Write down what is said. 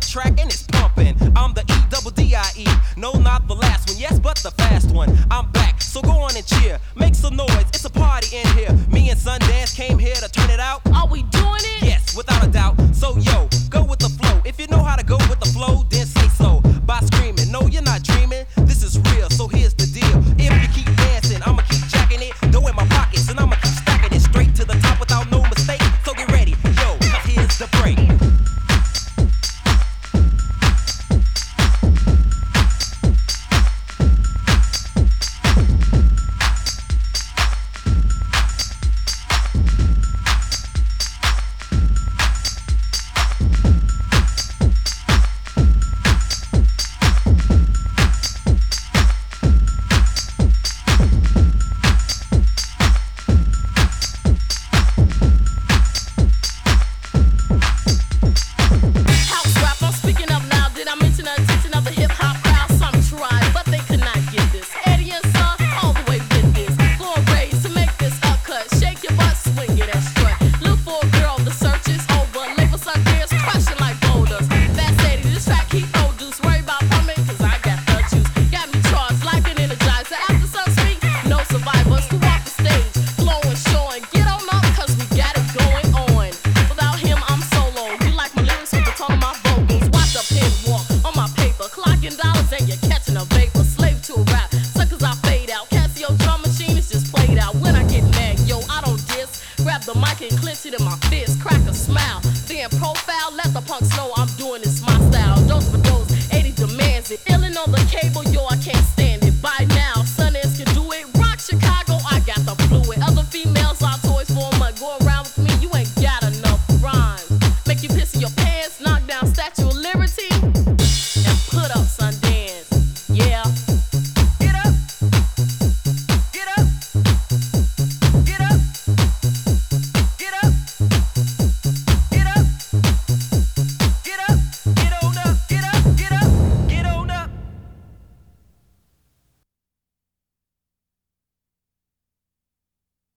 track and it's pumping. I'm the E-double-D-I-E. No, not the last one, yes, but the fast one. I'm back, so go on and cheer. Make some noise, it's a party in here. Me and Sundance came here to turn it out. Are we doing it? Yes, without a doubt. So yo, go with the flow. If you know how to go with the flow, then say so. By screaming, no, you're not dreaming. This is real, so here's the deal. If you keep dancing, I'ma keep jacking it. Dough in my pockets, and I'ma keep stacking it straight to the top without no mistake. So get ready, yo, 'cause here's the break. Grab the mic and clench it in my